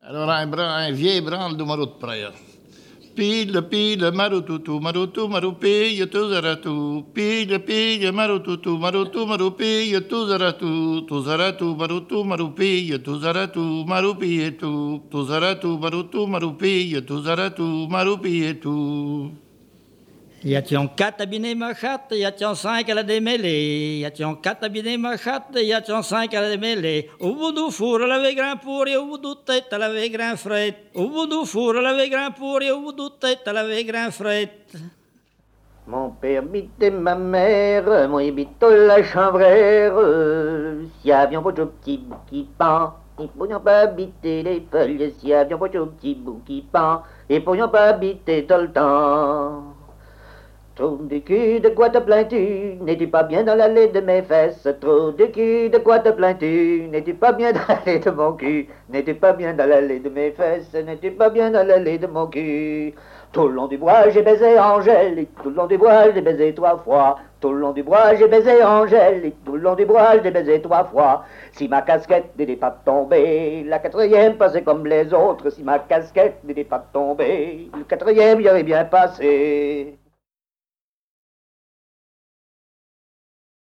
Alors, un vieil branle de marot de praia. Pile, pile, marututu, marutu, marupille, tuzaratu. Pile, pile, marututu, marutu, marupille, tuzaratu. Tuzaratu, marutu, marupille, tuzaratu, marupille, tu. Tuzaratu, marutu, marupille, tuzaratu, marupille, tu. Y a-t-il quatre abinés ma chatte, y a-t-il cinq à la démêlée, y a-t-il quatre abinés ma chatte, y a-t-il cinq à la démêlée. Au bout du four, elle avait grand pour, et au bout du tête, elle avait grand fret. Au bout du four, elle avait grand pour, et au bout du tête, elle avait grand fret. Mon père bitait ma mère, moi bito la chanvrère. Si avions pas de petit bout qui pend, et pourrions pas habiter les feuilles. Si avions pas de petit bout qui pend, et pourrions pas habiter tout le temps. Trop de cul, de quoi te plains-tu? N'es-tu pas bien dans l'allée de mes fesses? Trop de cul, de quoi te plains-tu? N'es-tu pas bien dans l'allée de mon cul? N'es-tu pas bien dans l'allée de mes fesses? N'es-tu pas bien dans l'allée de mon cul? Tout le long du bois, j'ai baisé Angèle, et tout le long du bois, j'ai baisé 3 fois. Tout le long du bois, j'ai baisé Angèle, et tout le long du bois, j'ai baisé 3 fois. Si ma casquette n'était pas tombée, la quatrième passait comme les autres. Si ma casquette n'était pas tombée, le quatrième y aurait bien passé.